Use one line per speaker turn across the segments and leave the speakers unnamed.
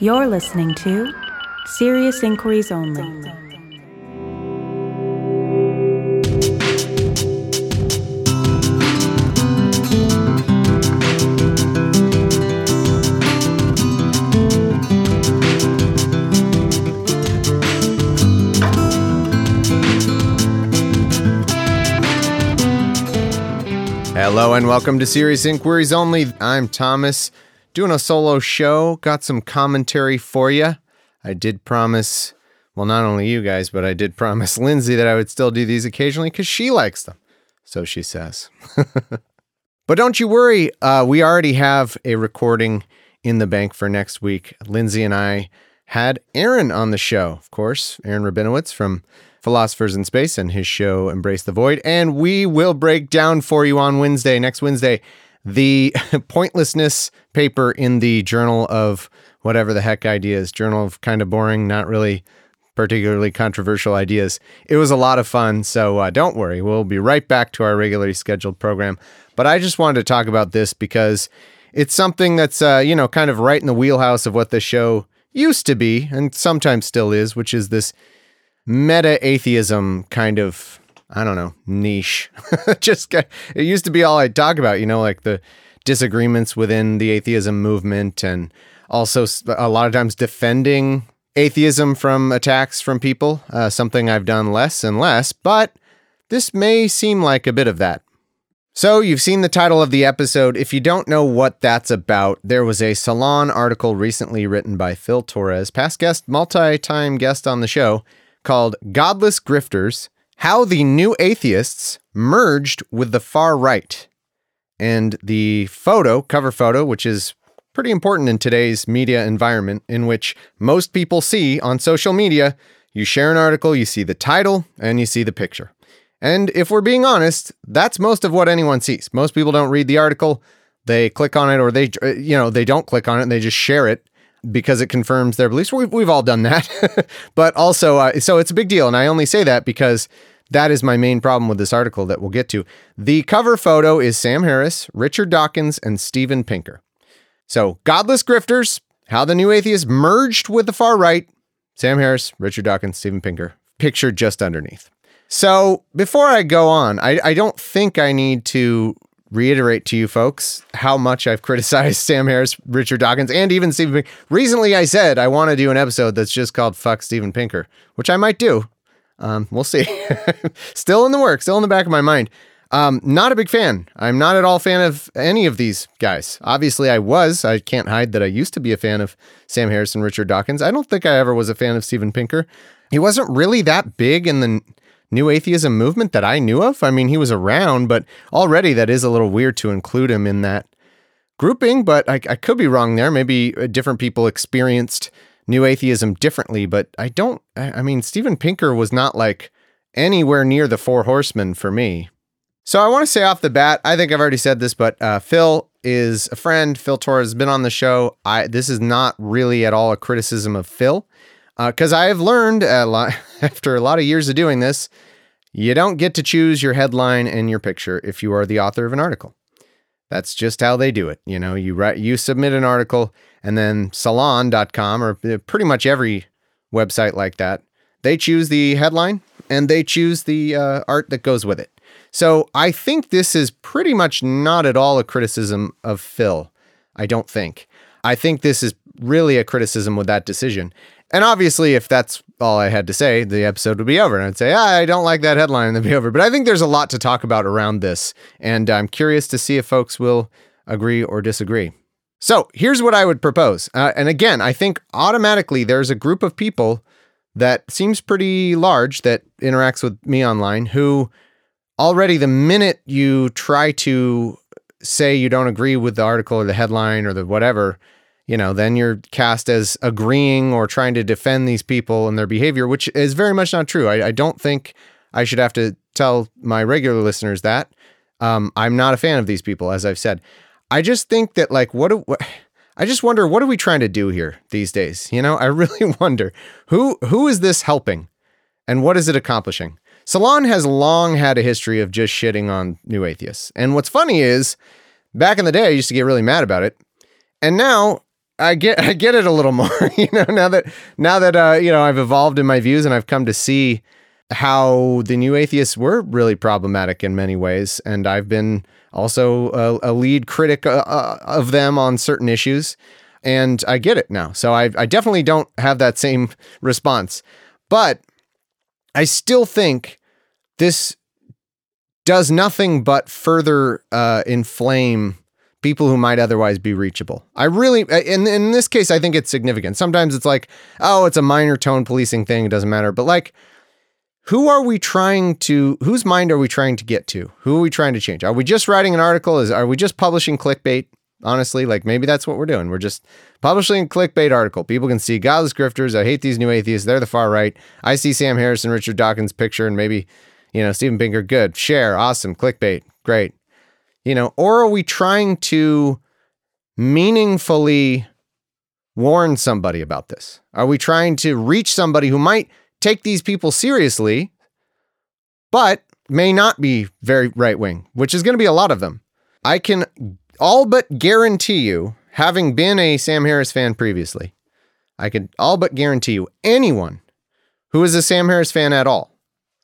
You're listening to Serious Inquiries Only.
Hello and welcome to Serious Inquiries Only. I'm Thomas, doing a solo show. Got some commentary for you. I did promise, well, not only you guys, but I did promise Lindsay that I would still do these occasionally because she likes them. So she says. But don't you worry, we already have a recording in the bank for next week. Lindsay and I had Aaron on the show, of course, Aaron Rabinowitz from Philosophers in Space and his show Embrace the Void. And we will break down for you on Wednesday, next Wednesday, the pointlessness paper in the Journal of whatever the heck ideas, Journal of kind of boring, not really particularly controversial ideas. It was a lot of fun, so don't worry. We'll be right back to our regularly scheduled program. But I just wanted to talk about this because it's something that's, kind of right in the wheelhouse of what the show used to be and sometimes still is, which is this meta-atheism kind of, I don't know, niche. It used to be all I'd talk about, like the disagreements within the atheism movement and also a lot of times defending atheism from attacks from people, something I've done less and less, but this may seem like a bit of that. So you've seen the title of the episode. If you don't know what that's about, there was a Salon article recently written by Phil Torres, past guest, multi-time guest on the show, called Godless Grifters, How the New Atheists Merged with the Far Right. And the cover photo, which is pretty important in today's media environment, in which most people see on social media, you share an article, you see the title, and you see the picture. And if we're being honest, that's most of what anyone sees. Most people don't read the article, they click on it, or they don't click on it, and they just share it because it confirms their beliefs. We've all done that. But also, so it's a big deal. And I only say that because that is my main problem with this article that we'll get to. The cover photo is Sam Harris, Richard Dawkins, and Steven Pinker. So, Godless Grifters, How the New Atheists Merged with the Far Right. Sam Harris, Richard Dawkins, Steven Pinker. Pictured just underneath. So, before I go on, I don't think I need to reiterate to you folks how much I've criticized Sam Harris, Richard Dawkins, and even Steven Pinker. Recently, I said I want to do an episode that's just called Fuck Steven Pinker, which I might do. We'll see. Still in the works, still in the back of my mind. Not a big fan. I'm not at all a fan of any of these guys. Obviously, I can't hide that I used to be a fan of Sam Harris and Richard Dawkins. I don't think I ever was a fan of Steven Pinker. He wasn't really that big in the New Atheism movement that I knew of. I mean, he was around, but already that is a little weird to include him in that grouping, but I could be wrong there. Maybe different people experienced New Atheism differently, but Steven Pinker was not like anywhere near the Four Horsemen for me. So I want to say off the bat, I think I've already said this, but Phil is a friend. Phil Torres has been on the show. This is not really at all a criticism of Phil. Because I have learned after a lot of years of doing this, you don't get to choose your headline and your picture if you are the author of an article. That's just how they do it. You submit an article, and then Salon.com, or pretty much every website like that, they choose the headline and they choose the art that goes with it. So I think this is pretty much not at all a criticism of Phil. I don't think. I think this is really a criticism with that decision. And obviously, if that's all I had to say, the episode would be over. And I'd say, I don't like that headline, and it'd be over. But I think there's a lot to talk about around this. And I'm curious to see if folks will agree or disagree. So here's what I would propose. And again, I think automatically there's a group of people that seems pretty large that interacts with me online who already the minute you try to say you don't agree with the article or the headline or the whatever, then you're cast as agreeing or trying to defend these people and their behavior, which is very much not true. I don't think I should have to tell my regular listeners that. I'm not a fan of these people, as I've said. I just think that, I just wonder, what are we trying to do here these days? I really wonder who is this helping and what is it accomplishing? Salon has long had a history of just shitting on new atheists. And what's funny is, back in the day, I used to get really mad about it. And now I get it a little more, now that I've evolved in my views and I've come to see how the new atheists were really problematic in many ways. And I've been also a lead critic of them on certain issues. And I get it now. So I definitely don't have that same response. But I still think this does nothing but further inflame people who might otherwise be reachable. I really, in this case, I think it's significant. Sometimes it's like, oh, it's a minor tone policing thing. It doesn't matter. But like, whose mind are we trying to get to? Who are we trying to change? Are we just writing an article? Are we just publishing clickbait? Honestly, like maybe that's what we're doing. We're just publishing a clickbait article. People can see godless grifters. I hate these new atheists. They're the far right. I see Sam Harris and Richard Dawkins' picture and maybe, Steven Pinker, good. Share. Awesome. Clickbait. Great. Or are we trying to meaningfully warn somebody about this? Are we trying to reach somebody who might take these people seriously, but may not be very right-wing, which is going to be a lot of them? I can all but guarantee you, having been a Sam Harris fan previously, I could all but guarantee you anyone who is a Sam Harris fan at all,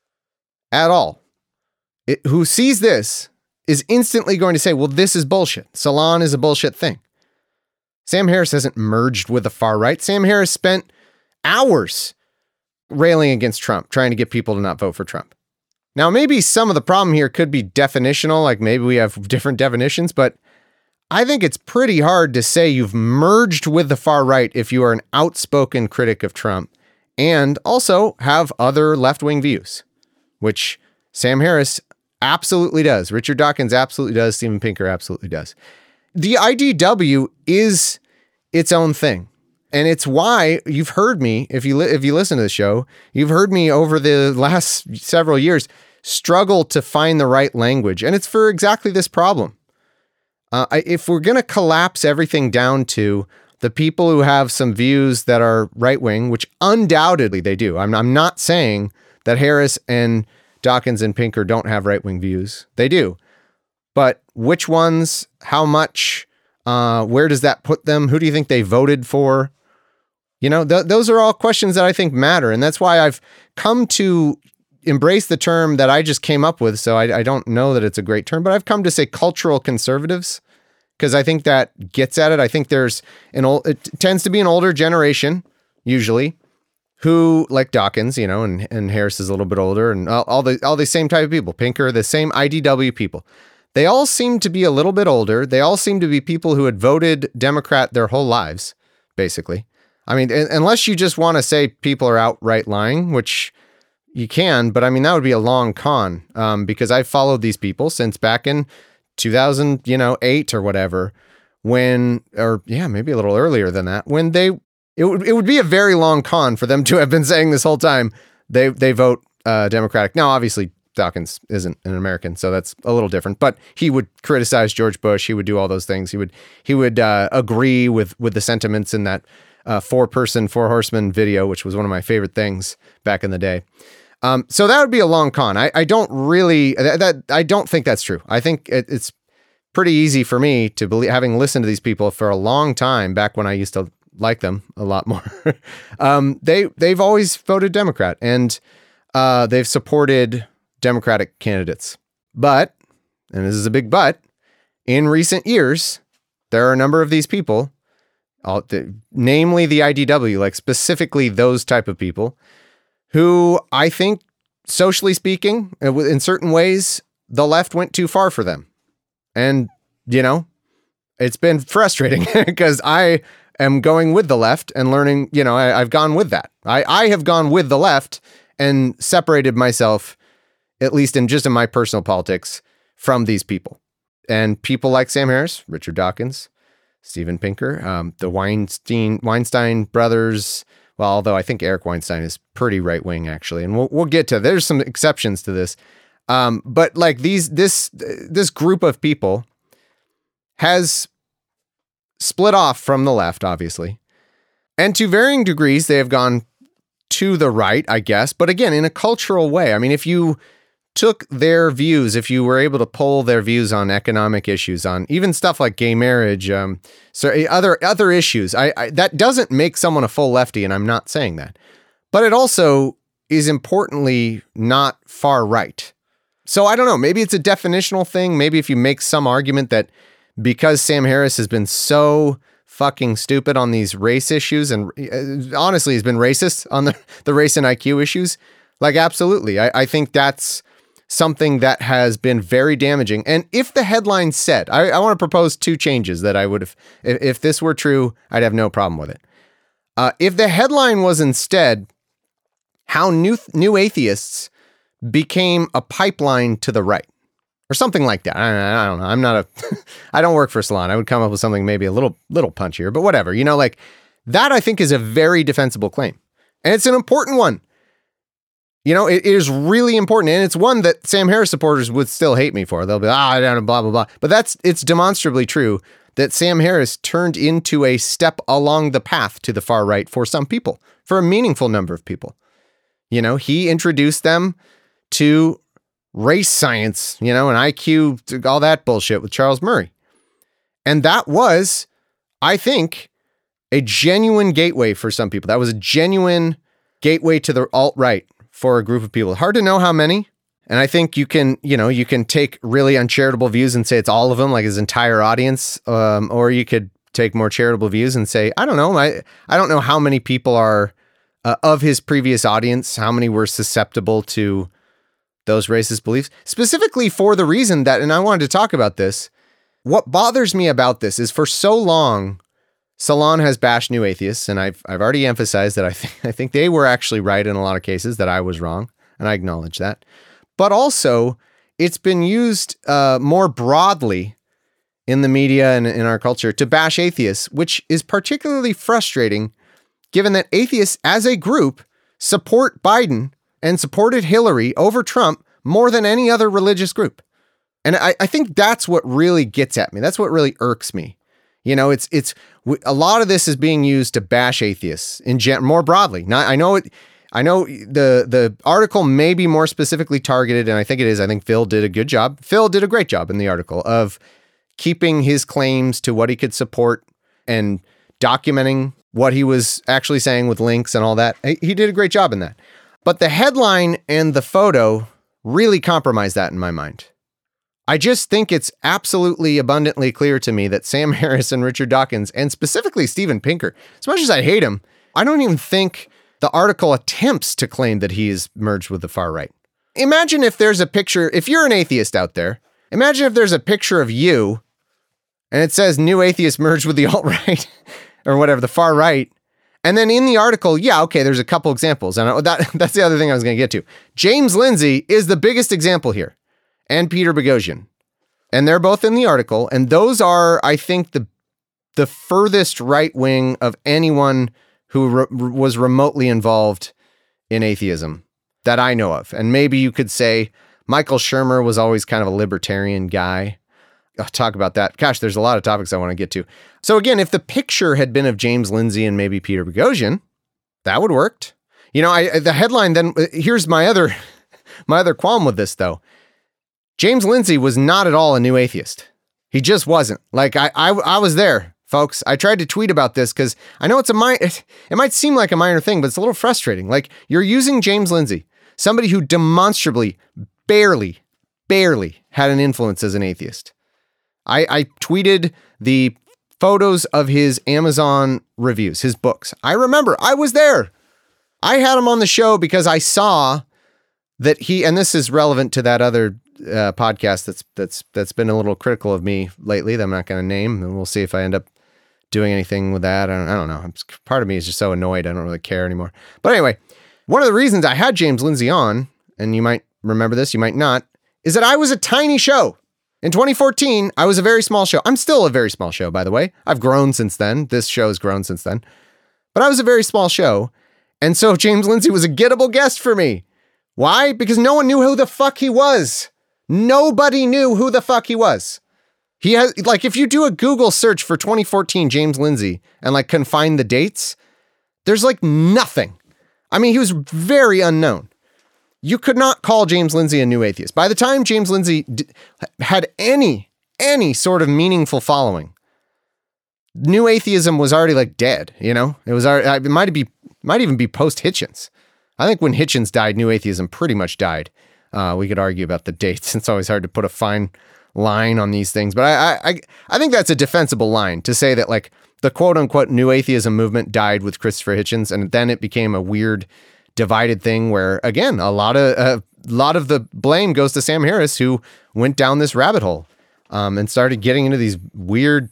who sees this is instantly going to say, well, this is bullshit. Salon is a bullshit thing. Sam Harris hasn't merged with the far right. Sam Harris spent hours railing against Trump, trying to get people to not vote for Trump. Now, maybe some of the problem here could be definitional, like maybe we have different definitions, but I think it's pretty hard to say you've merged with the far right if you are an outspoken critic of Trump and also have other left-wing views, which Sam Harris absolutely does. Richard Dawkins absolutely does. Steven Pinker absolutely does. The IDW is its own thing. And it's why you've heard me, if you listen to the show, you've heard me over the last several years struggle to find the right language. And it's for exactly this problem. If we're going to collapse everything down to the people who have some views that are right-wing, which undoubtedly they do. I'm not saying that Harris and Dawkins and Pinker don't have right-wing views. They do. But which ones, how much, where does that put them? Who do you think they voted for? Those are all questions that I think matter. And that's why I've come to embrace the term that I just came up with. So I don't know that it's a great term, but I've come to say cultural conservatives because I think that gets at it. I think it tends to be an older generation, usually, who like Dawkins, and Harris is a little bit older and all the same type of people. Pinker, the same IDW people. They all seem to be a little bit older. They all seem to be people who had voted Democrat their whole lives, basically. I mean, unless you just want to say people are outright lying, which you can, but I mean, that would be a long con because I've followed these people since back in 2008 or whatever, maybe a little earlier than that, when it would be a very long con for them to have been saying this whole time they vote Democratic. Now, obviously, Dawkins isn't an American, so that's a little different. But he would criticize George Bush. He would do all those things. He would agree with the sentiments in that Four Horsemen video, which was one of my favorite things back in the day. So that would be a long con. I don't think that's true. I think it's pretty easy for me to believe, having listened to these people for a long time, back when I used to like them a lot more. They've always voted Democrat and they've supported Democratic candidates. But, and this is a big but, in recent years, there are a number of these people, namely the IDW, like specifically those type of people, who I think, socially speaking, in certain ways, the left went too far for them. And, it's been frustrating because I am going with the left and learning, I've gone with that. I have gone with the left and separated myself, at least in my personal politics, from these people. And people like Sam Harris, Richard Dawkins, Steven Pinker, the Weinstein brothers. Well, although I think Eric Weinstein is pretty right wing, actually, and we'll get to. There's some exceptions to this, but like this group of people has split off from the left, obviously, and to varying degrees, they have gone to the right, I guess. But again, in a cultural way. I mean, if you took their views, if you were able to poll their views on economic issues, on even stuff like gay marriage, other issues, that doesn't make someone a full lefty, and I'm not saying that. But it also is importantly not far right. So I don't know, maybe it's a definitional thing. Maybe if you make some argument that because Sam Harris has been so fucking stupid on these race issues, and honestly has been racist on the race and IQ issues, like absolutely. I think that's something that has been very damaging. And if the headline said, I want to propose two changes that I would have, if this were true, I'd have no problem with it. If the headline was instead, how new atheists became a pipeline to the right, or something like that. I don't know. I don't work for Salon. I would come up with something maybe a little punchier, but whatever, like that I think is a very defensible claim. And it's an important one. It is really important. And it's one that Sam Harris supporters would still hate me for. They'll be, I don't know, blah, blah, blah. But it's demonstrably true that Sam Harris turned into a step along the path to the far right for some people, for a meaningful number of people. He introduced them to race science, and IQ, all that bullshit with Charles Murray. And that was, I think, a genuine gateway for some people. That was a genuine gateway to the alt-right for a group of people. Hard to know how many. And I think you can take really uncharitable views and say it's all of them, like his entire audience. Or you could take more charitable views and say, I don't know. I don't know how many people are of his previous audience, how many were susceptible to those racist beliefs, specifically for the reason that, and I wanted to talk about this, what bothers me about this is for so long, Salon has bashed new atheists, and I've already emphasized that I think they were actually right in a lot of cases, that I was wrong, and I acknowledge that. But also, it's been used more broadly in the media and in our culture to bash atheists, which is particularly frustrating given that atheists as a group support Biden and supported Hillary over Trump more than any other religious group. And I think that's what really gets at me. That's what really irks me. It's a lot of this is being used to bash atheists more broadly. Now, I know the article may be more specifically targeted, and I think it is. I think Phil did a good job. Phil did a great job in the article of keeping his claims to what he could support and documenting what he was actually saying with links and all that. He did a great job in that. But the headline and the photo really compromise that in my mind. I just think it's absolutely abundantly clear to me that Sam Harris and Richard Dawkins, and specifically Steven Pinker, as much as I hate him, I don't even think the article attempts to claim that he is merged with the far right. Imagine if there's a picture, if you're an atheist out there, imagine if there's a picture of you and it says new atheist merged with the alt-right or whatever, the far right. And then in the article, there's a couple examples. And that's the other thing I was going to get to. James Lindsay is the biggest example here, and Peter Boghossian. And they're both in the article. And those are, I think, the furthest right wing of anyone who was remotely involved in atheism that I know of. And maybe you could say Michael Shermer was always kind of a libertarian guy. I'll talk about that. Gosh, there's a lot of topics I want to get to. So again, if the picture had been of James Lindsay and maybe Peter Boghossian, that would have worked. The headline then, here's my other qualm with this though. James Lindsay was not at all a new atheist. He just wasn't. Like I was there, folks. I tried to tweet about this because I know it might seem like a minor thing, but it's a little frustrating. Like you're using James Lindsay, somebody who demonstrably barely had an influence as an atheist. I tweeted the photos of his Amazon reviews, his books. I remember I was there. I had him on the show because I saw that and this is relevant to that other podcast that's been a little critical of me lately that I'm not going to name, and we'll see if I end up doing anything with that. I don't know. Part of me is just so annoyed. I don't really care anymore. But anyway, one of the reasons I had James Lindsay on, and you might remember this, you might not, is that I was a tiny show. In 2014, I was a very small show. I'm still a very small show, by the way. I've grown since then. This show has grown since then. But I was a very small show. And so James Lindsay was a gettable guest for me. Why? Because no one knew who the fuck he was. Nobody knew who the fuck he was. He has, like, if you do a Google search for 2014 James Lindsay and like confine the dates, there's like nothing. I mean, he was very unknown. You could not call James Lindsay a new atheist. By the time James Lindsay had any sort of meaningful following, new atheism was already like dead, you know? It was already, it might even be post Hitchens. I think when Hitchens died, new atheism pretty much died. We could argue about the dates. It's always hard to put a fine line on these things, but I think that's a defensible line to say that like the quote unquote new atheism movement died with Christopher Hitchens, and then it became a weird divided thing where, again, a lot of the blame goes to Sam Harris, who went down this rabbit hole and started getting into these weird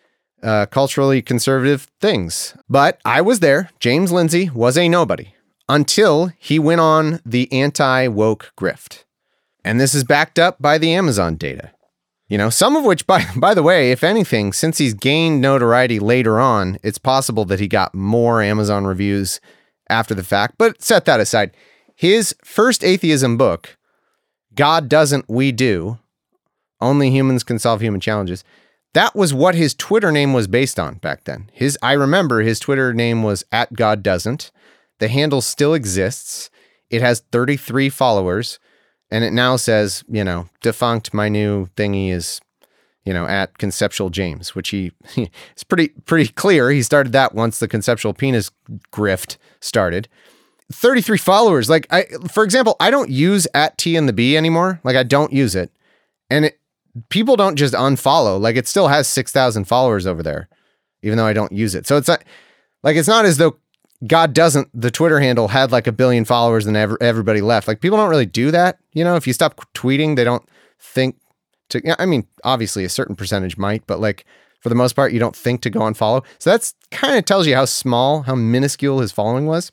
culturally conservative things. But I was there. James Lindsay was a nobody until he went on the anti-woke grift. And this is backed up by the Amazon data. You know, some of which, by the way, if anything, since he's gained notoriety later on, it's possible that he got more Amazon reviews after the fact. But set that aside. His first atheism book, God Doesn't, We Do, Only Humans Can Solve Human Challenges, that was what his Twitter name was based on back then. I remember his Twitter name was @GodDoesn't. The handle still exists. It has 33 followers. And it now says, you know, defunct, my new thingy is, you know, @ConceptualJames, which it's pretty clear. He started that once the conceptual penis grift started. 33 followers. Like, for example, I don't use @T&the_B anymore. Like, I don't use it. And people don't just unfollow. Like, it still has 6,000 followers over there, even though I don't use it. So it's not as though God Doesn't, the Twitter handle, had like 1 billion followers and everybody left. Like, people don't really do that. You know, if you stop tweeting, they don't think to, I mean, obviously a certain percentage might, but like for the most part, you don't think to go and follow. So that's kind of tells you how small, how minuscule his following was.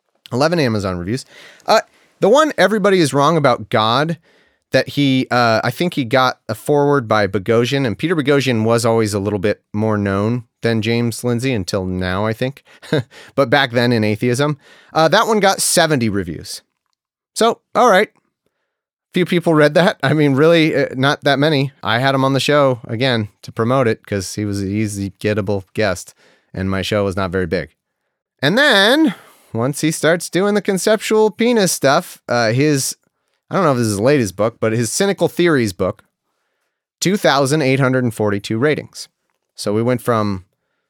11 Amazon reviews. The one everybody is wrong about God, that I think he got a foreword by Boghossian, and Peter Boghossian was always a little bit more known than James Lindsay until now, I think. But back then in atheism, that one got 70 reviews. So, all right. Few people read that. I mean, really, not that many. I had him on the show again to promote it because he was an easy gettable guest, and my show was not very big. And then once he starts doing the conceptual penis stuff, I don't know if this is his latest book, but his Cynical Theories book, 2,842 ratings. So we went from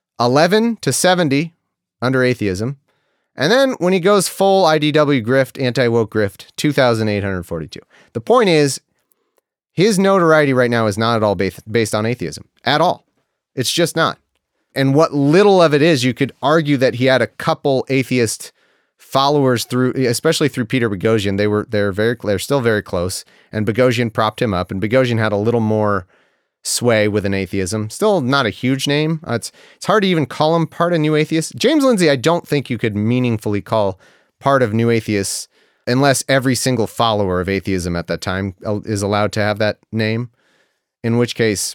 11 to 70 under atheism. And then when he goes full IDW grift, anti-woke grift, 2,842. The point is, his notoriety right now is not at all based on atheism. At all. It's just not. And what little of it is, you could argue that he had a couple atheist followers especially through Peter Boghossian. They're still very close, and Boghossian propped him up, and Boghossian had a little more sway within atheism. Still not a huge name. It's hard to even call him part of New Atheists. James Lindsay, I don't think you could meaningfully call part of New Atheists unless every single follower of atheism at that time is allowed to have that name, in which case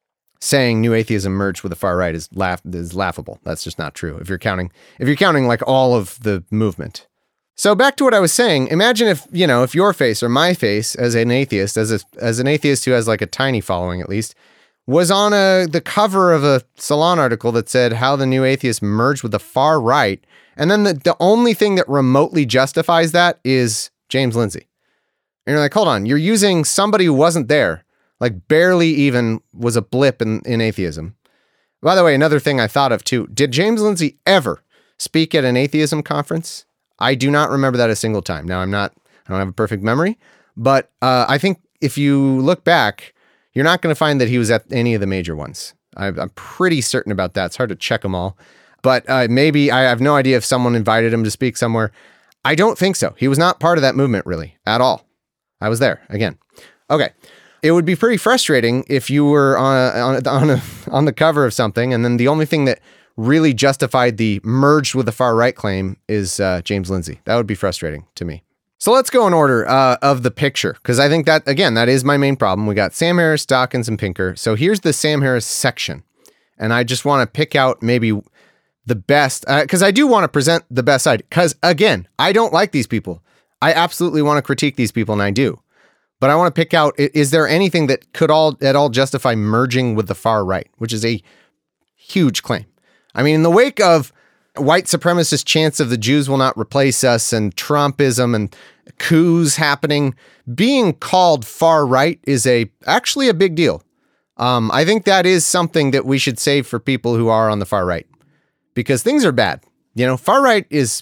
saying New Atheism merged with the far right is laughable. That's just not true. If you're counting like all of the movement. So back to what I was saying. Imagine if your face or my face as an atheist, as an atheist who has like a tiny following at least, was on the cover of a Salon article that said how the New Atheists merged with the far right, and then the only thing that remotely justifies that is James Lindsay. And you're like, hold on, you're using somebody who wasn't there. Like barely even was a blip in atheism. By the way, another thing I thought of too, did James Lindsay ever speak at an atheism conference? I do not remember that a single time. Now I don't have a perfect memory, but I think if you look back, you're not going to find that he was at any of the major ones. I'm pretty certain about that. It's hard to check them all, but maybe I have no idea if someone invited him to speak somewhere. I don't think so. He was not part of that movement really at all. I was there again. Okay. It would be pretty frustrating if you were on the cover of something, and then the only thing that really justified the merged with the far right claim is James Lindsay. That would be frustrating to me. So let's go in order of the picture, because I think that, again, that is my main problem. We got Sam Harris, Dawkins, and Pinker. So here's the Sam Harris section, and I just want to pick out maybe the best, because I do want to present the best side, because, again, I don't like these people. I absolutely want to critique these people, and I do. But I want to pick out, is there anything that could at all justify merging with the far right, which is a huge claim. I mean, in the wake of white supremacist chants of the Jews will not replace us and Trumpism and coups happening, being called far right is actually a big deal. I think that is something that we should save for people who are on the far right, because things are bad. Far right is,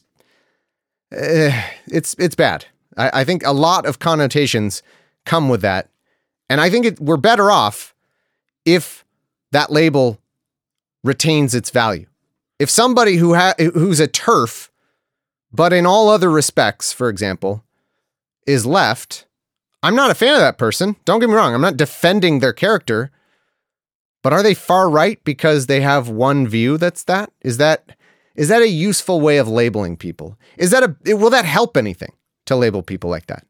it's bad. I think a lot of connotations come with that. And I think we're better off if that label retains its value. If somebody who's a TERF, but in all other respects, for example, is left, I'm not a fan of that person. Don't get me wrong. I'm not defending their character, but are they far right because they have one view that's that? Is that a useful way of labeling people? Will that help anything to label people like that?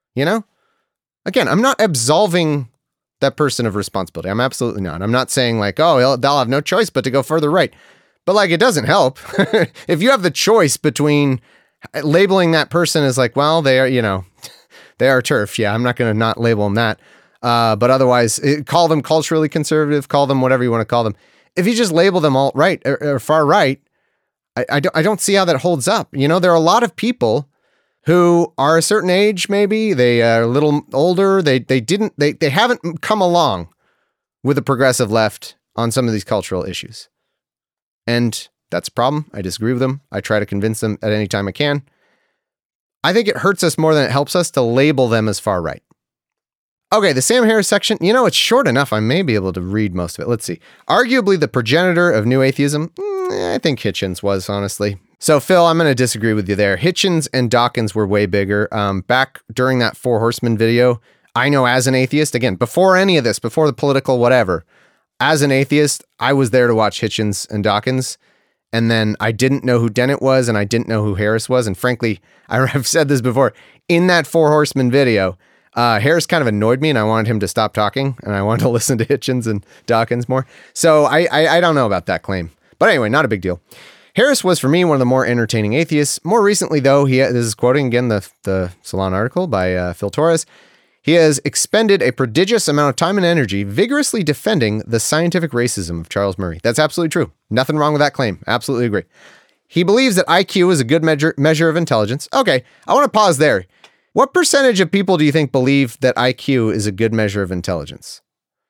Again, I'm not absolving that person of responsibility. I'm absolutely not. I'm not saying like, oh, they'll have no choice but to go further right. But like, it doesn't help. If you have the choice between labeling that person as like, well, they are, they are TERF. Yeah, I'm not going to not label them that. But otherwise, call them culturally conservative, call them whatever you want to call them. If you just label them alt-right or far right, I don't see how that holds up. There are a lot of people who are a certain age, maybe they are a little older. They haven't come along with the progressive left on some of these cultural issues. And that's a problem. I disagree with them. I try to convince them at any time I can. I think it hurts us more than it helps us to label them as far right. Okay, the Sam Harris section, it's short enough. I may be able to read most of it. Let's see. Arguably the progenitor of new atheism. I think Hitchens was, honestly. So, Phil, I'm going to disagree with you there. Hitchens and Dawkins were way bigger. Back during that Four Horsemen video, I know as an atheist, again, before any of this, before the political whatever, as an atheist, I was there to watch Hitchens and Dawkins. And then I didn't know who Dennett was, and I didn't know who Harris was. And frankly, I've said this before, in that Four Horsemen video, Harris kind of annoyed me and I wanted him to stop talking and I wanted to listen to Hitchens and Dawkins more. So I don't know about that claim. But anyway, not a big deal. Harris was, for me, one of the more entertaining atheists. More recently, though, this is quoting again the Salon article by Phil Torres. He has expended a prodigious amount of time and energy vigorously defending the scientific racism of Charles Murray. That's absolutely true. Nothing wrong with that claim. Absolutely agree. He believes that IQ is a good measure of intelligence. Okay, I want to pause there. What percentage of people do you think believe that IQ is a good measure of intelligence?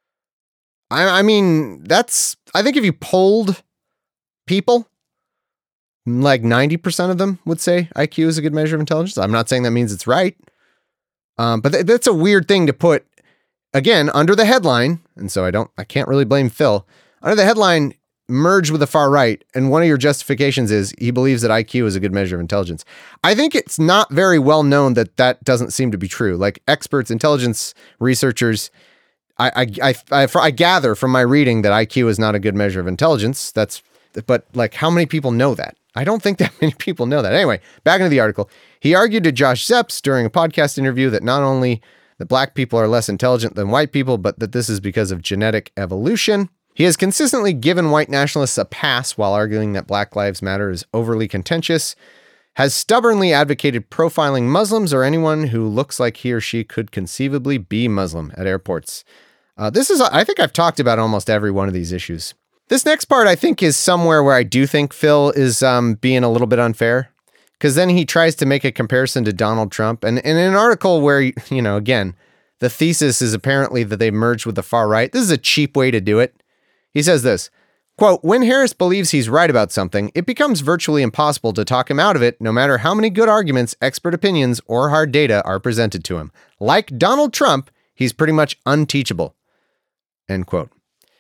I mean, I think if you polled people, like 90% of them would say IQ is a good measure of intelligence. I'm not saying that means it's right. But that's a weird thing to put, again, under the headline. And so I can't really blame Phil. Under the headline, merge with the far right. And one of your justifications is he believes that IQ is a good measure of intelligence. I think it's not very well known that doesn't seem to be true. Like experts, intelligence researchers, I gather from my reading that IQ is not a good measure of intelligence. But like, how many people know that? I don't think that many people know that. Anyway, back into the article. He argued to Josh Zepps during a podcast interview that not only that black people are less intelligent than white people, but that this is because of genetic evolution. He has consistently given white nationalists a pass while arguing that Black Lives Matter is overly contentious, has stubbornly advocated profiling Muslims or anyone who looks like he or she could conceivably be Muslim at airports. I think I've talked about almost every one of these issues. This next part, I think, is somewhere where I do think Phil is being a little bit unfair, because then he tries to make a comparison to Donald Trump. And in an article where, again, the thesis is apparently that they merged with the far right. This is a cheap way to do it. He says this, quote, "When Harris believes he's right about something, it becomes virtually impossible to talk him out of it, no matter how many good arguments, expert opinions, or hard data are presented to him. Like Donald Trump, he's pretty much unteachable." End quote.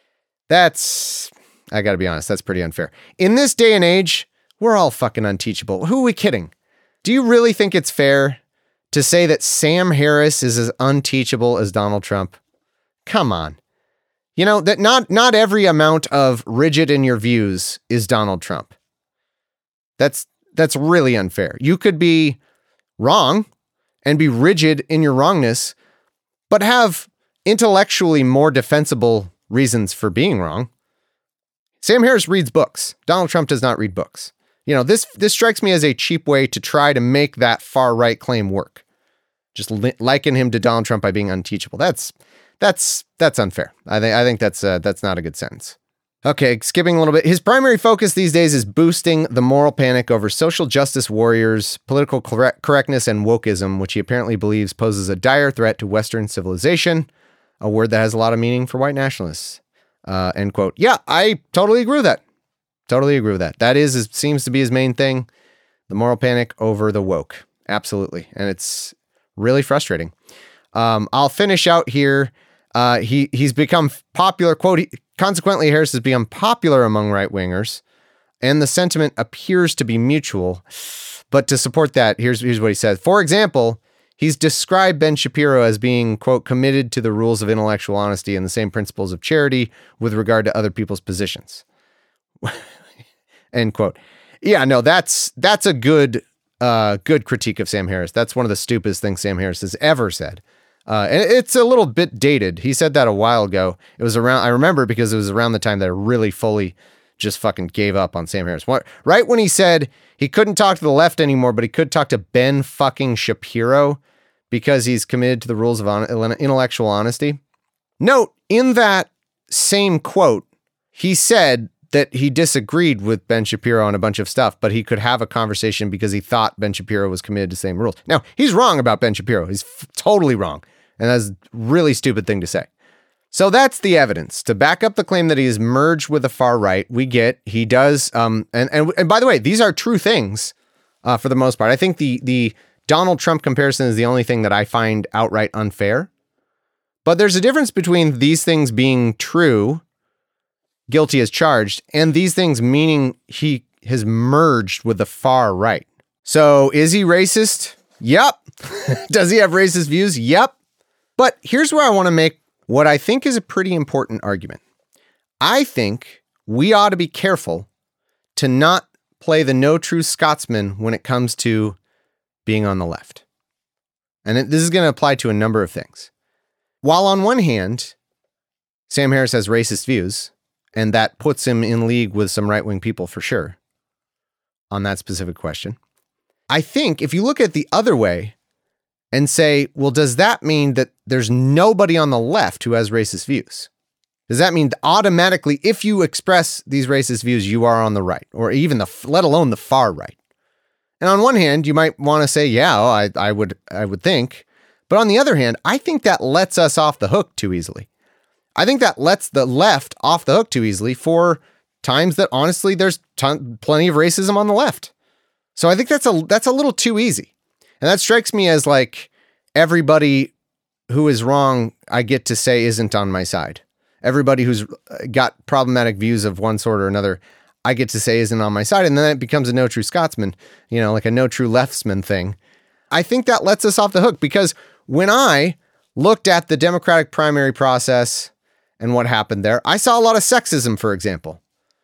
I gotta be honest, that's pretty unfair. In this day and age, we're all fucking unteachable. Who are we kidding? Do you really think it's fair to say that Sam Harris is as unteachable as Donald Trump? Come on. That not every amount of rigid in your views is Donald Trump. That's really unfair. You could be wrong and be rigid in your wrongness, but have intellectually more defensible reasons for being wrong. Sam Harris reads books. Donald Trump does not read books. This strikes me as a cheap way to try to make that far right claim work. Just liken him to Donald Trump by being unteachable. That's unfair. I think that's not a good sentence. Okay, skipping a little bit. His primary focus these days is boosting the moral panic over social justice warriors, political correctness, and wokeism, which he apparently believes poses a dire threat to Western civilization, a word that has a lot of meaning for white nationalists. End quote. Yeah, I totally agree with that. Totally agree with that. That seems to be his main thing, the moral panic over the woke. Absolutely. And it's really frustrating. I'll finish out here. He's become popular, quote, consequently, Harris has become popular among right-wingers, and the sentiment appears to be mutual. But to support that, here's what he says. For example, he's described Ben Shapiro as being, quote, committed to the rules of intellectual honesty and the same principles of charity with regard to other people's positions. End quote. Yeah, no, that's a good critique of Sam Harris. That's one of the stupidest things Sam Harris has ever said. And it's a little bit dated. He said that a while ago. It was around, I remember because it was around the time that I really fully just fucking gave up on Sam Harris. Right when he said he couldn't talk to the left anymore, but he could talk to Ben fucking Shapiro because he's committed to the rules of intellectual honesty. Note, in that same quote, he said that he disagreed with Ben Shapiro on a bunch of stuff, but he could have a conversation because he thought Ben Shapiro was committed to the same rules. Now, he's wrong about Ben Shapiro. He's totally wrong. And that's a really stupid thing to say. So that's the evidence to back up the claim that he is merged with the far right. He does, and by the way, these are true things for the most part. I think the Donald Trump comparison is the only thing that I find outright unfair. But there's a difference between these things being true, guilty as charged, and these things meaning he has merged with the far right. So is he racist? Yep. Does he have racist views? Yep. But here's where I want to make what I think is a pretty important argument. I think we ought to be careful to not play the no true Scotsman when it comes to being on the left. And this is going to apply to a number of things. While on one hand, Sam Harris has racist views, and that puts him in league with some right-wing people for sure on that specific question. I think if you look at the other way and say, well, does that mean that there's nobody on the left who has racist views? Does that mean automatically, if you express these racist views, you are on the right, or even let alone the far right? And on one hand, you might want to say, yeah, I would think. But on the other hand, I think that lets us off the hook too easily. I think that lets the left off the hook too easily for times that honestly, there's plenty of racism on the left. So I think that's a little too easy. And that strikes me as like everybody who is wrong, I get to say isn't on my side. Everybody who's got problematic views of one sort or another, I get to say isn't on my side. And then it becomes a no true Scotsman, like a no true leftsman thing. I think that lets us off the hook because when I looked at the Democratic primary process and what happened there, I saw a lot of sexism, for example.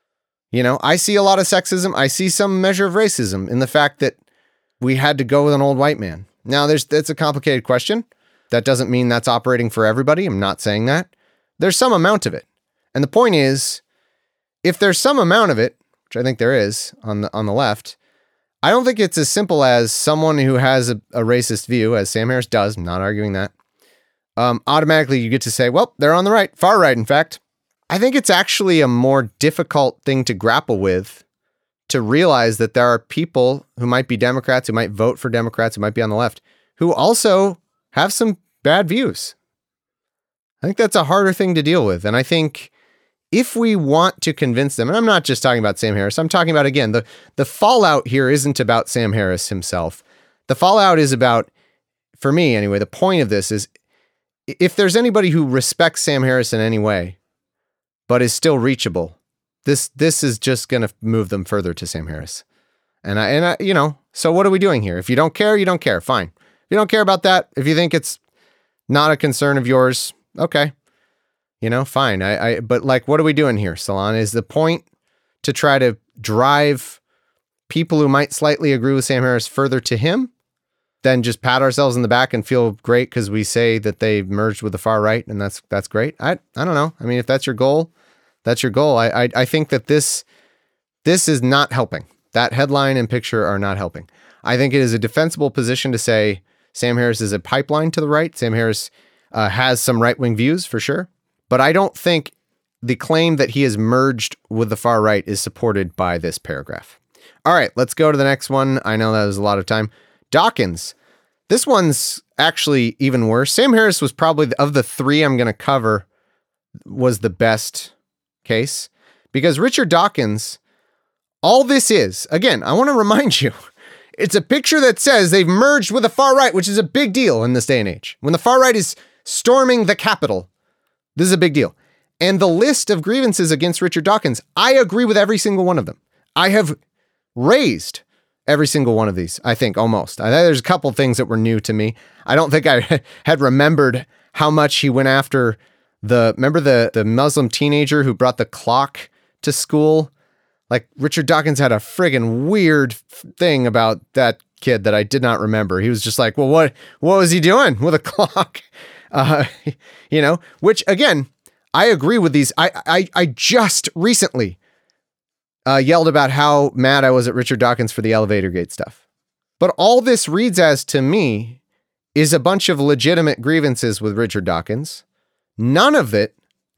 I see a lot of sexism. I see some measure of racism in the fact that we had to go with an old white man. Now, that's a complicated question. That doesn't mean that's operating for everybody. I'm not saying that. There's some amount of it. And the point is, if there's some amount of it, which I think there is on the left, I don't think it's as simple as someone who has a racist view, as Sam Harris does, I'm not arguing that, automatically you get to say, well, they're on the right, far right, in fact. I think it's actually a more difficult thing to grapple with, to realize that there are people who might be Democrats, who might vote for Democrats, who might be on the left, who also have some bad views. I think that's a harder thing to deal with. And I think if we want to convince them, and I'm not just talking about Sam Harris, I'm talking about, again, the fallout here isn't about Sam Harris himself. The fallout is about, for me anyway, the point of this is if there's anybody who respects Sam Harris in any way, but is still reachable, this is just going to move them further to Sam Harris. And I, so what are we doing here? If you don't care, you don't care. Fine. If you don't care about that, if you think it's not a concern of yours, okay. Fine. But like, what are we doing here, Salon? Is the point to try to drive people who might slightly agree with Sam Harris further to him, then just pat ourselves in the back and feel great because we say that they merged with the far right, and that's great. I don't know. I mean, if that's your goal, that's your goal. I think that this is not helping. That headline and picture are not helping. I think it is a defensible position to say Sam Harris is a pipeline to the right. Sam Harris has some right-wing views for sure. But I don't think the claim that he has merged with the far right is supported by this paragraph. All right, let's go to the next one. I know that was a lot of time. Dawkins. This one's actually even worse. Sam Harris was probably, of the three I'm going to cover, was the best case. Because Richard Dawkins, all this is, again, I want to remind you, it's a picture that says they've merged with the far right, which is a big deal in this day and age. When the far right is storming the Capitol, this is a big deal. And the list of grievances against Richard Dawkins, I agree with every single one of them. I have raised every single one of these, I think, almost. There's a couple things that were new to me. I don't think I had remembered how much he went after remember the Muslim teenager who brought the clock to school? Like, Richard Dawkins had a friggin' weird thing about that kid that I did not remember. He was just like, well, what was he doing with a clock? Which, again, I agree with these. I just recently yelled about how mad I was at Richard Dawkins for the elevator gate stuff. But all this reads as, to me, is a bunch of legitimate grievances with Richard Dawkins. None of it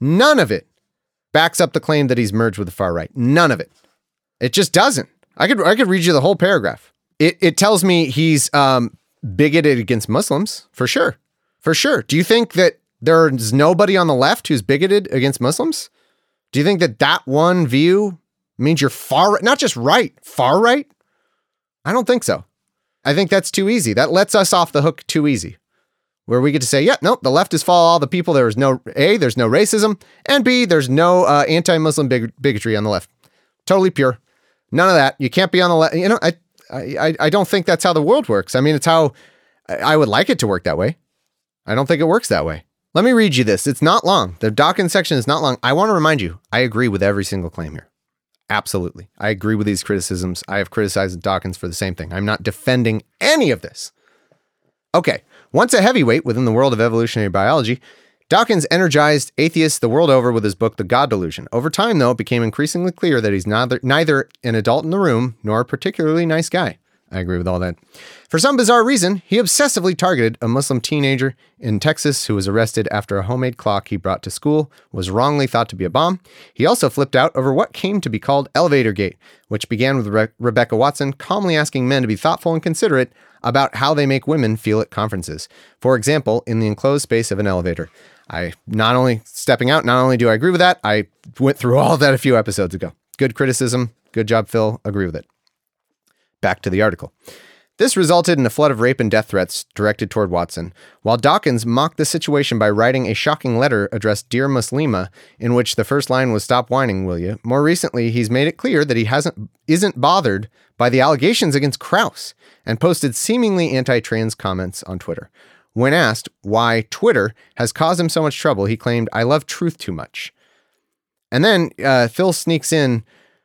backs up the claim that he's merged with the far right. None of it. It just doesn't. I could read you the whole paragraph. It tells me he's bigoted against Muslims, for sure. For sure. Do you think that there's nobody on the left who's bigoted against Muslims? Do you think that one view means you're far right, not just right, far right? I don't think so. I think that's too easy. That lets us off the hook too easy. Where we get to say, yeah, nope, the leftists follow all the people. There's no racism, and B, there's no anti-Muslim bigotry on the left. Totally pure. None of that. You can't be on the left. I don't think that's how the world works. I mean, it's how I would like it to work that way. I don't think it works that way. Let me read you this. It's not long. The Dawkins section is not long. I want to remind you, I agree with every single claim here. Absolutely. I agree with these criticisms. I have criticized Dawkins for the same thing. I'm not defending any of this. Okay. Once a heavyweight within the world of evolutionary biology, Dawkins energized atheists the world over with his book, The God Delusion. Over time, though, it became increasingly clear that he's neither an adult in the room nor a particularly nice guy. I agree with all that. For some bizarre reason, he obsessively targeted a Muslim teenager in Texas who was arrested after a homemade clock he brought to school was wrongly thought to be a bomb. He also flipped out over what came to be called Elevator Gate, which began with Rebecca Watson calmly asking men to be thoughtful and considerate about how they make women feel at conferences. For example, in the enclosed space of an elevator. Not only do I agree with that, I went through all of that a few episodes ago. Good criticism. Good job, Phil. Agree with it. Back to the article. This resulted in a flood of rape and death threats directed toward Watson, while Dawkins mocked the situation by writing a shocking letter addressed Dear Muslima, in which the first line was "Stop whining, will you?" More recently, he's made it clear that he isn't bothered by the allegations against Krauss and posted seemingly anti-trans comments on Twitter. When asked why Twitter has caused him so much trouble, he claimed, "I love truth too much." And then Phil sneaks in,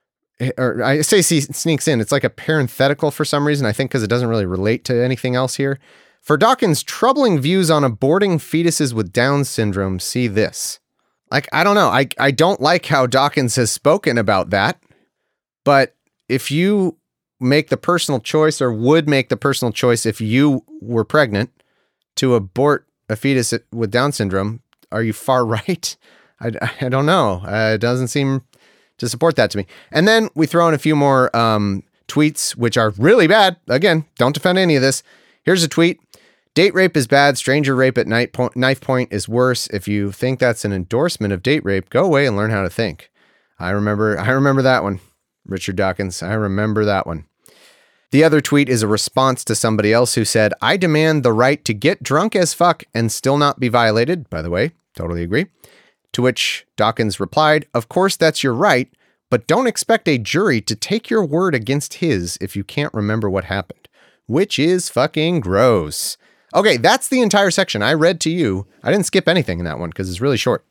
or I say sneaks in, it's like a parenthetical for some reason, I think because it doesn't really relate to anything else here. For Dawkins' troubling views on aborting fetuses with Down syndrome, see this. Like, I don't know. I don't like how Dawkins has spoken about that, but if you make the personal choice, or would make the personal choice if you were pregnant, to abort a fetus with Down syndrome, are you far right? I don't know. It doesn't seem to support that to me. And then we throw in a few more tweets, which are really bad. Again, don't defend any of this. Here's a tweet. Date rape is bad. Stranger rape at knife point is worse. If you think that's an endorsement of date rape, go away and learn how to think. I remember that one, Richard Dawkins. I remember that one. The other tweet is a response to somebody else who said, I demand the right to get drunk as fuck and still not be violated. By the way, totally agree. To which Dawkins replied, of course that's your right, but don't expect a jury to take your word against his if you can't remember what happened, which is fucking gross. Okay, that's the entire section I read to you. I didn't skip anything in that one because it's really short.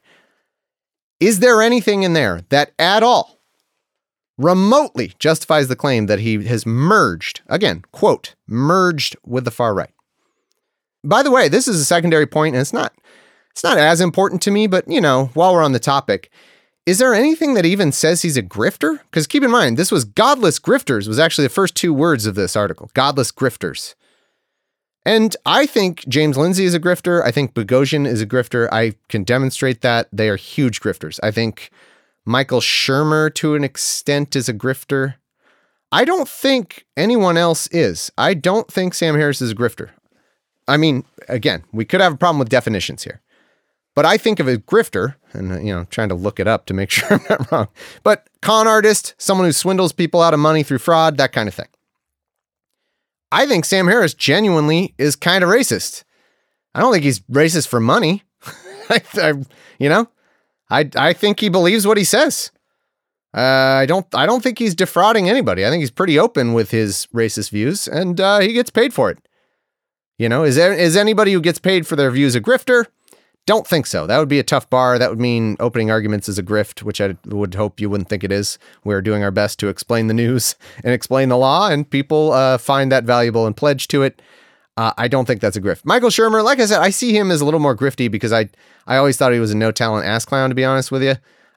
Is there anything in there that at all remotely justifies the claim that he has merged, again, quote, merged with the far right? By the way, this is a secondary point, and it's not as important to me, but, while we're on the topic, is there anything that even says he's a grifter? Because keep in mind, this was godless grifters was actually the first two words of this article. Godless grifters. And I think James Lindsay is a grifter. I think Boghossian is a grifter. I can demonstrate that. They are huge grifters. I think Michael Shermer, to an extent, is a grifter. I don't think anyone else is. I don't think Sam Harris is a grifter. I mean, again, we could have a problem with definitions here. But I think of a grifter, and, trying to look it up to make sure I'm not wrong. But con artist, someone who swindles people out of money through fraud, that kind of thing. I think Sam Harris genuinely is kind of racist. I don't think he's racist for money. I think he believes what he says. I don't think he's defrauding anybody. I think he's pretty open with his racist views, and he gets paid for it. Is anybody who gets paid for their views a grifter? Don't think so. That would be a tough bar. That would mean opening arguments is a grift, which I would hope you wouldn't think it is. We're doing our best to explain the news and explain the law, and people find that valuable and pledge to it. I don't think that's a grift. Michael Shermer, like I said, I see him as a little more grifty because I always thought he was a no-talent ass clown, to be honest with you,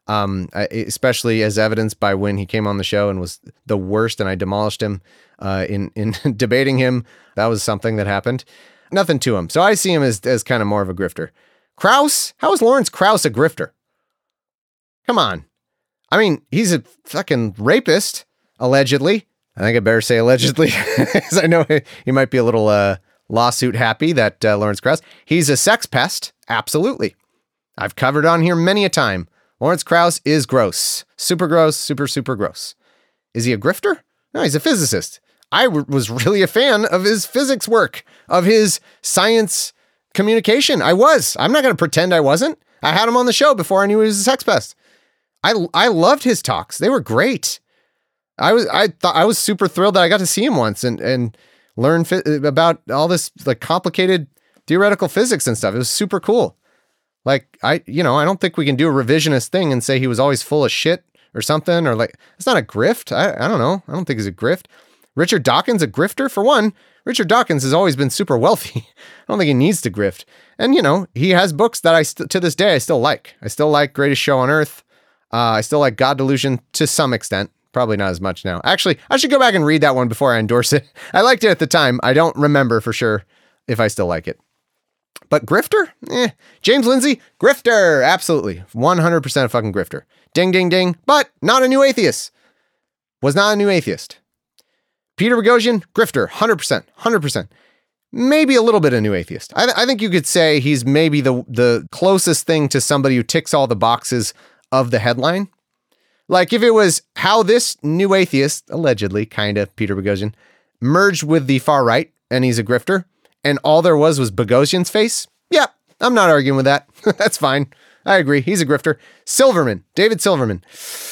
especially as evidenced by when he came on the show and was the worst, and I demolished him in debating him. That was something that happened. Nothing to him. So I see him as kind of more of a grifter. Krauss? How is Lawrence Krauss a grifter? Come on. I mean, he's a fucking rapist, allegedly. I think I better say allegedly, because I know he might be a little lawsuit happy, that Lawrence Krauss. He's a sex pest. Absolutely. I've covered on here many a time. Lawrence Krauss is gross. Super gross. Super, super gross. Is he a grifter? No, he's a physicist. I was really a fan of his physics work, of his science communication. I'm not going to pretend I wasn't. I had him on the show before I knew he was a sex pest. I loved his talks. They were great. I was super thrilled that I got to see him once and learn about all this like complicated theoretical physics and stuff. It was super cool. Like I don't think we can do a revisionist thing and say he was always full of shit or something, or like, it's not a grift. I don't know. I don't think he's a grift. Richard Dawkins, a grifter? For one, Richard Dawkins has always been super wealthy. I don't think he needs to grift. And, he has books that to this day, I still like. I still like Greatest Show on Earth. I still like God Delusion to some extent. Probably not as much now. Actually, I should go back and read that one before I endorse it. I liked it at the time. I don't remember for sure if I still like it. But grifter? James Lindsay? Grifter. Absolutely. 100% a fucking grifter. Ding, ding, ding. But not a new atheist. Was not a new atheist. Peter Boghossian, grifter, 100%, 100%. Maybe a little bit a new atheist. I think you could say he's maybe the closest thing to somebody who ticks all the boxes of the headline. Like if it was how this new atheist, allegedly, kind of, Peter Boghossian, merged with the far right, and he's a grifter, and all there was Boghossian's face, yeah, I'm not arguing with that. That's fine. I agree. He's a grifter. Silverman, David Silverman.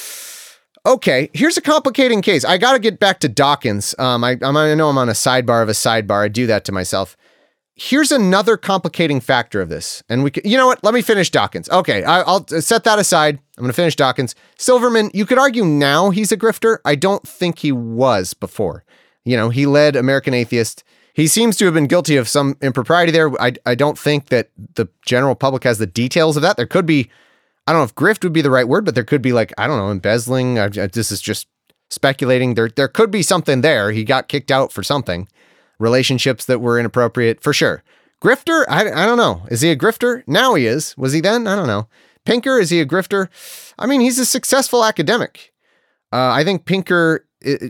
Okay, here's a complicating case. I got to get back to Dawkins. I know I'm on a sidebar of a sidebar. I do that to myself. Here's another complicating factor of this. And you know what? Let me finish Dawkins. Okay, I'll set that aside. I'm going to finish Dawkins. Silverman, you could argue now he's a grifter. I don't think he was before. He led American Atheist. He seems to have been guilty of some impropriety there. I don't think that the general public has the details of that. There could be, I don't know if grift would be the right word, but there could be like, I don't know, embezzling. This is just speculating. There could be something there. He got kicked out for something. Relationships that were inappropriate, for sure. Grifter? I don't know. Is he a grifter? Now he is. Was he then? I don't know. Pinker, is he a grifter? I mean, he's a successful academic. I think Pinker,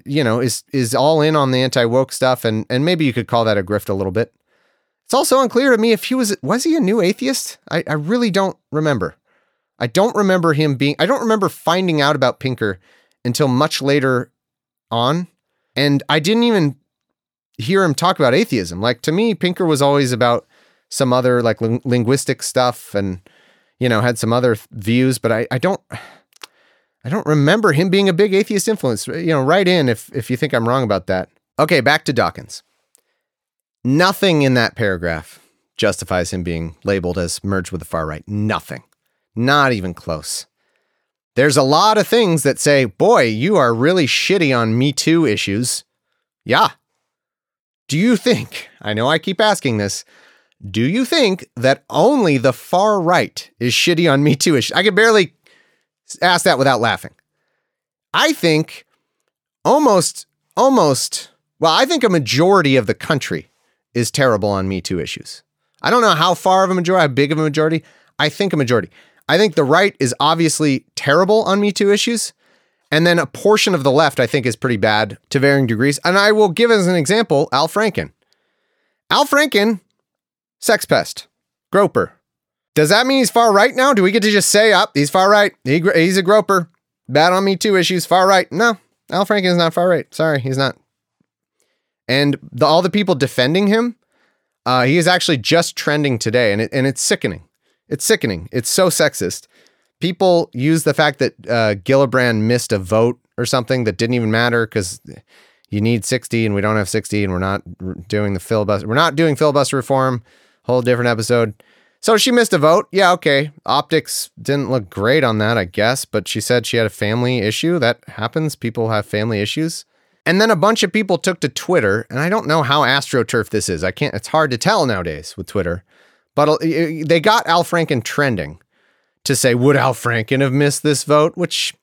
is all in on the anti-woke stuff, and maybe you could call that a grift a little bit. It's also unclear to me if he was he a new atheist? I really don't remember. I don't remember finding out about Pinker until much later on. And I didn't even hear him talk about atheism. Like, to me, Pinker was always about some other like linguistic stuff and, had some other views, but I don't remember him being a big atheist influence. Write in if you think I'm wrong about that. Okay, back to Dawkins. Nothing in that paragraph justifies him being labeled as merged with the far right. Nothing. Not even close. There's a lot of things that say, boy, you are really shitty on Me Too issues. Yeah. Do you think, I know I keep asking this, do you think that only the far right is shitty on Me Too issues? I can barely ask that without laughing. I think I think a majority of the country is terrible on Me Too issues. I don't know how far of a majority, how big of a majority. I think a majority. I think the right is obviously terrible on Me Too issues. And then a portion of the left, I think, is pretty bad to varying degrees. And I will give as an example, Al Franken. Al Franken, sex pest, groper. Does that mean he's far right now? Do we get to just say, he's far right. He's a groper. Bad on Me Too issues, far right. No, Al Franken is not far right. Sorry, he's not. And all the people defending him, he is actually just trending today. And it's sickening. It's sickening. It's so sexist. People use the fact that Gillibrand missed a vote or something that didn't even matter because you need 60 and we don't have 60 and we're not doing the filibuster. We're not doing filibuster reform. Whole different episode. So she missed a vote. Yeah, okay. Optics didn't look great on that, I guess, but she said she had a family issue. That happens. People have family issues. And then a bunch of people took to Twitter, and I don't know how AstroTurf this is. It's hard to tell nowadays with Twitter, but they got Al Franken trending to say, would Al Franken have missed this vote? Which,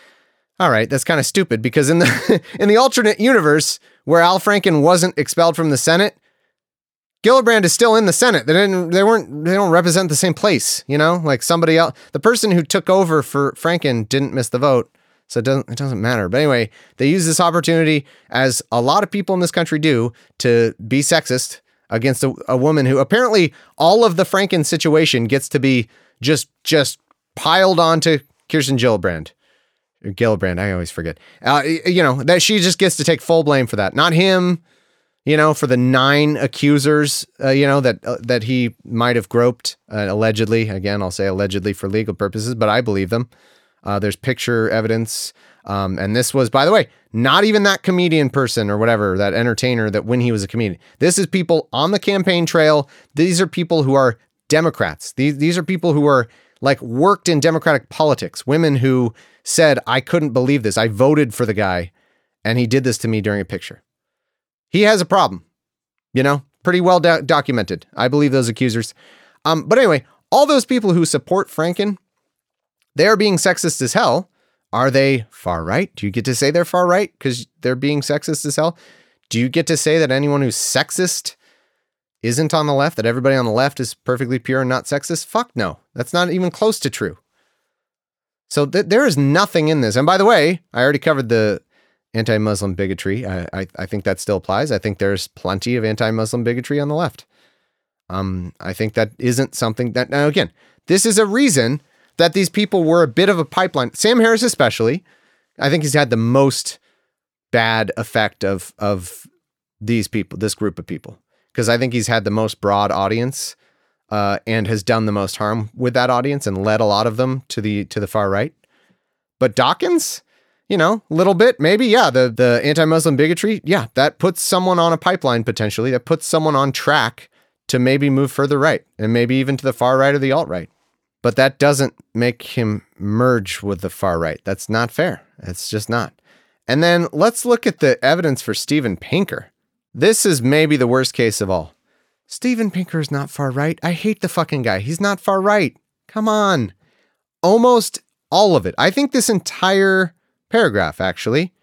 all right, that's kind of stupid because in the alternate universe where Al Franken wasn't expelled from the Senate, Gillibrand is still in the Senate. They don't represent the same place, like somebody else. The person who took over for Franken didn't miss the vote. So it doesn't matter. But anyway, they use this opportunity, as a lot of people in this country do, to be sexist against a woman who apparently all of the Franken situation gets to be just piled onto Kirsten Gillibrand. Gillibrand, I always forget. That she just gets to take full blame for that. Not him, for the 9 accusers, that he might have groped, allegedly. Again, I'll say allegedly for legal purposes, but I believe them. There's picture evidence. And this was, by the way, not even that comedian person or whatever, that entertainer that when he was a comedian. This is people on the campaign trail. These are people who are Democrats. These are people who are worked in Democratic politics. Women who said, I couldn't believe this. I voted for the guy and he did this to me during a picture. He has a problem, pretty well documented. I believe those accusers. But anyway, all those people who support Franken, they're being sexist as hell. Are they far right? Do you get to say they're far right because they're being sexist as hell? Do you get to say that anyone who's sexist isn't on the left, that everybody on the left is perfectly pure and not sexist? Fuck no. That's not even close to true. So there is nothing in this. And by the way, I already covered the anti-Muslim bigotry. I think that still applies. I think there's plenty of anti-Muslim bigotry on the left. I think that isn't something that, now again, this is a reason that these people were a bit of a pipeline. Sam Harris especially, I think he's had the most bad effect of these people, this group of people, because I think he's had the most broad audience and has done the most harm with that audience and led a lot of them to the far right. But Dawkins, a little bit, maybe, yeah, the anti-Muslim bigotry, yeah, that puts someone on a pipeline potentially, that puts someone on track to maybe move further right and maybe even to the far right or the alt-right. But that doesn't make him merge with the far right. That's not fair. It's just not. And then let's look at the evidence for Steven Pinker. This is maybe the worst case of all. Steven Pinker is not far right. I hate the fucking guy. He's not far right. Come on. Almost all of it. I think this entire paragraph, actually,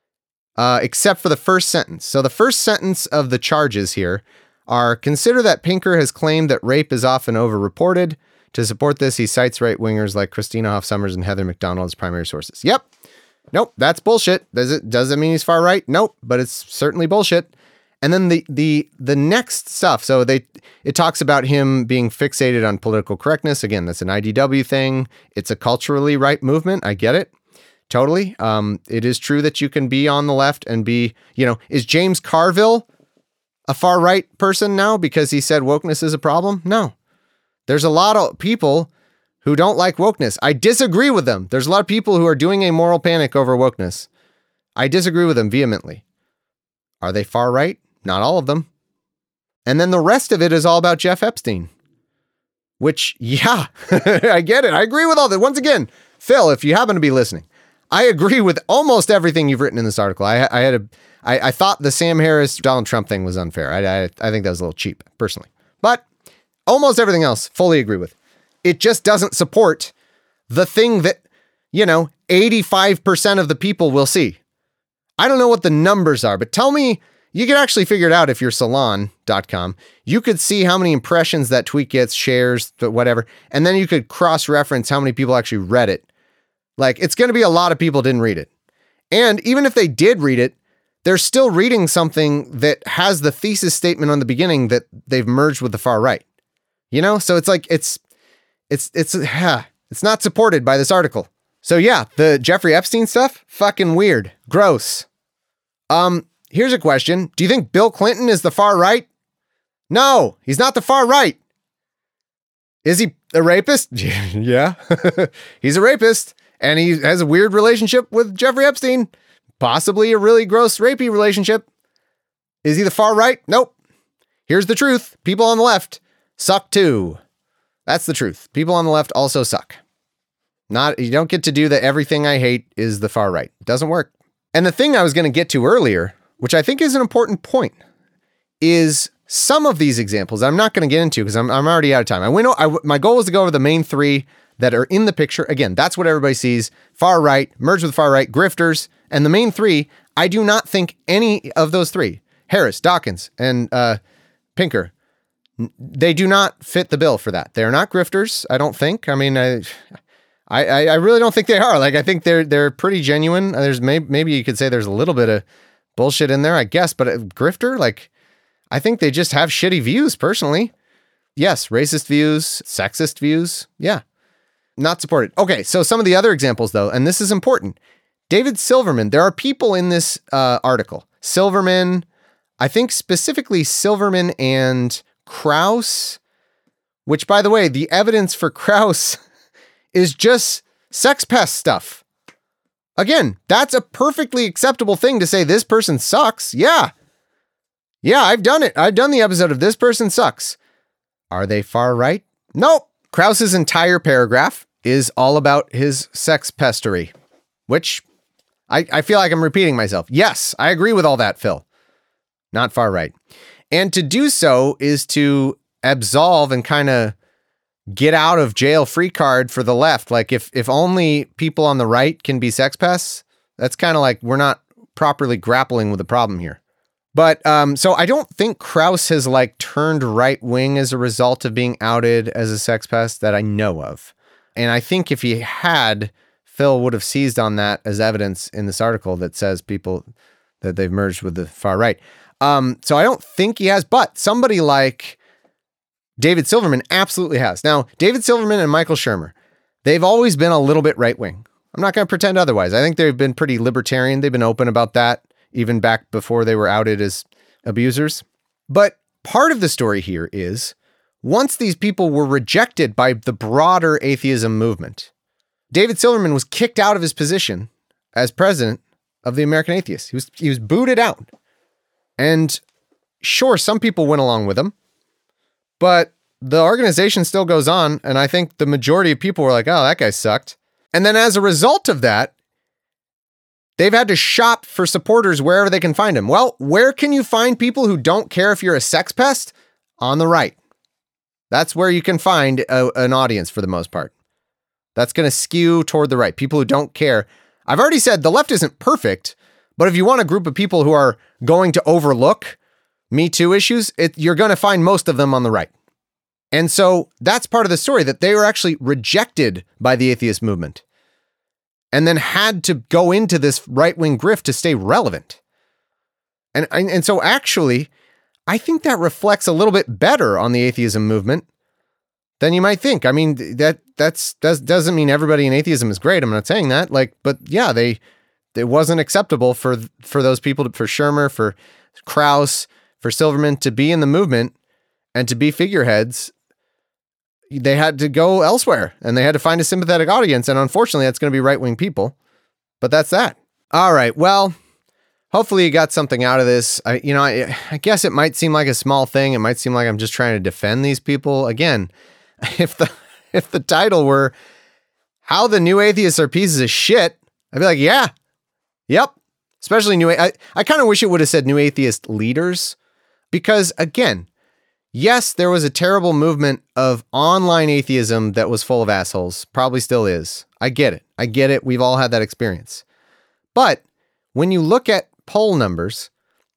except for the first sentence. So the first sentence of the charges here are, consider that Pinker has claimed that rape is often overreported. To support this, he cites right-wingers like Christina Hoff Sommers and Heather McDonald as primary sources. Yep. Nope, that's bullshit. Does it mean he's far right? Nope, but it's certainly bullshit. And then the next stuff. So it talks about him being fixated on political correctness. Again, that's an IDW thing. It's a culturally right movement. I get it. Totally. It is true that you can be on the left and be, is James Carville a far right person now because he said wokeness is a problem? No. There's a lot of people who don't like wokeness. I disagree with them. There's a lot of people who are doing a moral panic over wokeness. I disagree with them vehemently. Are they far right? Not all of them. And then the rest of it is all about Jeff Epstein, which, yeah, I get it. I agree with all that. Once again, Phil, if you happen to be listening, I agree with almost everything you've written in this article. I thought the Sam Harris, Donald Trump thing was unfair. I think that was a little cheap, personally. But almost everything else, fully agree with. It just doesn't support the thing that, 85% of the people will see. I don't know what the numbers are, but tell me, You could actually figure it out if you're Salon.com. You could see how many impressions that tweet gets, shares, whatever, and then you could cross-reference how many people actually read it. Like, it's going to be a lot of people didn't read it. And even if they did read it, they're still reading something that has the thesis statement on the beginning that they've merged with the far right. You know? So it's like, it's not supported by this article. So yeah, the Jeffrey Epstein stuff, fucking weird. Gross. Here's a question. Do you think Bill Clinton is the far right? No, he's not the far right. Is he a rapist? Yeah, he's a rapist. And he has a weird relationship with Jeffrey Epstein. Possibly a really gross, rapey relationship. Is he the far right? Nope. Here's the truth. People on the left suck too. That's the truth. People on the left also suck. You don't get to do the everything I hate is the far right. It doesn't work. And the thing I was going to get to earlier, which I think is an important point, is some of these examples I'm not going to get into because I'm already out of time. My goal was to go over the main three that are in the picture. Again, that's what everybody sees. Far right, merge with far right, grifters. And the main three, I do not think any of those three, Harris, Dawkins, and Pinker, they do not fit the bill for that. They're not grifters, I don't think. I mean, I really don't think they are. Like, I think they're pretty genuine. There's maybe you could say there's a little bit of bullshit in there, I guess, but a grifter, like, I think they just have shitty views personally. Yes, racist views, sexist views. Yeah, not supported. Okay, so some of the other examples though, and this is important. David Silverman, there are people in this article. Silverman, I think specifically Silverman and Krauss, which by the way, the evidence for Krauss is just sex pest stuff. Again, that's a perfectly acceptable thing to say this person sucks. Yeah, I've done it. I've done the episode of This Person Sucks. Are they far right? Nope. Krauss's entire paragraph is all about his sex pestery, which I feel like I'm repeating myself. Yes, I agree with all that, Phil. Not far right. And to do so is to absolve and kind of get out of jail free card for the left. Like if only people on the right can be sex pests, that's kind of like we're not properly grappling with the problem here. But so I don't think Krauss has like turned right wing as a result of being outed as a sex pest that I know of. And I think if he had, Phil would have seized on that as evidence in this article that says people that they've merged with the far right. So I don't think he has, but somebody like David Silverman absolutely has. Now, David Silverman and Michael Shermer, they've always been a little bit right wing. I'm not going to pretend otherwise. I think they've been pretty libertarian. They've been open about that, even back before they were outed as abusers. But part of the story here is once these people were rejected by the broader atheism movement, David Silverman was kicked out of his position as president of the American Atheists. He was booted out. And sure, some people went along with him, but the organization still goes on. And I think the majority of people were like, oh, that guy sucked. And then as a result of that, they've had to shop for supporters wherever they can find them. Well, where can you find people who don't care if you're a sex pest? On the right. That's where you can find an audience for the most part. That's going to skew toward the right. People who don't care. I've already said the left isn't perfect, but if you want a group of people who are going to overlook Me Too issues, you're going to find most of them on the right. And so that's part of the story, that they were actually rejected by the atheist movement and then had to go into this right-wing grift to stay relevant. And so actually, I think that reflects a little bit better on the atheism movement than you might think. I mean, that doesn't mean everybody in atheism is great. I'm not saying that. But yeah, it wasn't acceptable for those people, for Shermer, for Krauss, for Silverman to be in the movement and to be figureheads. They had to go elsewhere and they had to find a sympathetic audience. And unfortunately, that's going to be right-wing people. But that's that. All right. Well, hopefully you got something out of this. I guess it might seem like a small thing. It might seem like I'm just trying to defend these people. Again, if the title were How the New Atheists Are Pieces of Shit, I'd be like, yeah, yep. Especially I kind of wish it would have said New Atheist Leaders, because again, yes, there was a terrible movement of online atheism that was full of assholes. Probably still is. I get it. We've all had that experience. But when you look at poll numbers,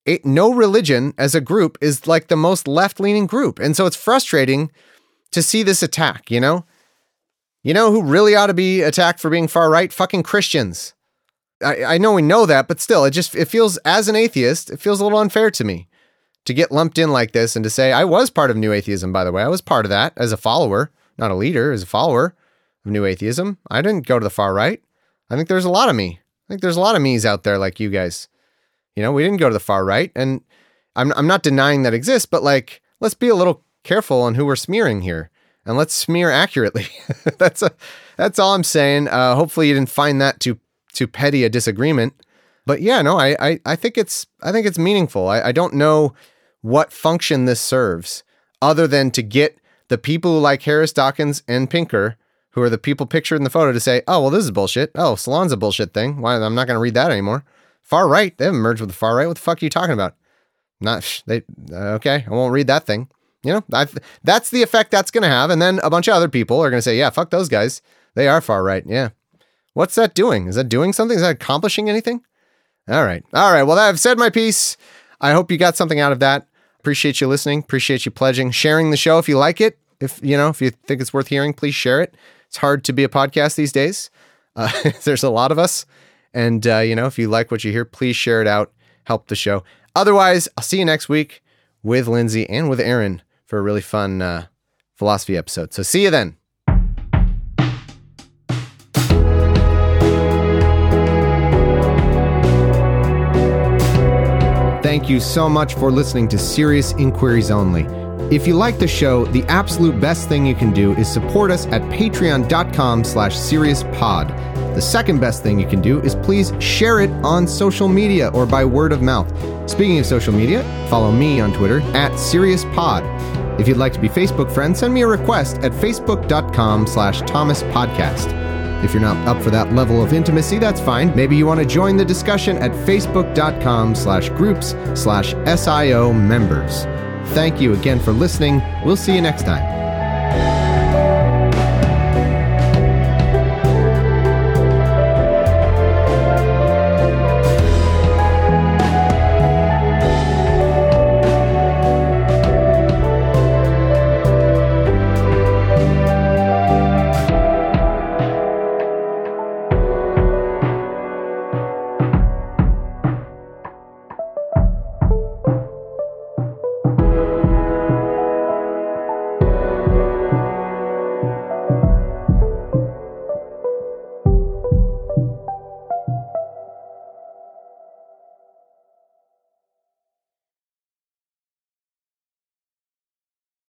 no religion as a group is like the most left-leaning group. And so it's frustrating to see this attack, you know? You know who really ought to be attacked for being far right? Fucking Christians. I know we know that, but still, it feels, as an atheist, it feels a little unfair to me to get lumped in like this and to say, I was part of New Atheism, by the way. I was part of that as a follower, not a leader, as a follower of New Atheism. I didn't go to the far right. I think there's a lot of me. I think there's a lot of me's out there like you guys. You know, we didn't go to the far right, and I'm not denying that exists, but like, let's be a little careful on who we're smearing here, and let's smear accurately. That's all I'm saying. Hopefully you didn't find that too petty a disagreement, but yeah, no, I think it's meaningful. I don't know what function this serves other than to get the people who like Harris, Dawkins, and Pinker, who are the people pictured in the photo, to say, oh, well, this is bullshit. Oh, Salon's a bullshit thing. Why? I'm not going to read that anymore. Far right, they haven't merged with the far right. What the fuck are you talking about? Okay, I won't read that thing. You know, that's the effect that's going to have. And then a bunch of other people are going to say, yeah, fuck those guys. They are far right. Yeah. What's that doing? Is that doing something? Is that accomplishing anything? All right. Well, I've said my piece. I hope you got something out of that. Appreciate you listening. Appreciate you pledging, sharing the show if you like it. If you think it's worth hearing, please share it. It's hard to be a podcast these days. There's a lot of us. And, if you like what you hear, please share it out. Help the show. Otherwise, I'll see you next week with Lindsay and with Aaron for a really fun philosophy episode. So see you then. Thank you so much for listening to Serious Inquiries Only. If you like the show, the absolute best thing you can do is support us at patreon.com/seriouspod. The second best thing you can do is please share it on social media or by word of mouth. Speaking of social media, follow me on Twitter @SeriousPod. If you'd like to be Facebook friends, send me a request at facebook.com/ThomasPodcast. If you're not up for that level of intimacy, that's fine. Maybe you want to join the discussion at facebook.com/groups/SIO members. Thank you again for listening. We'll see you next time.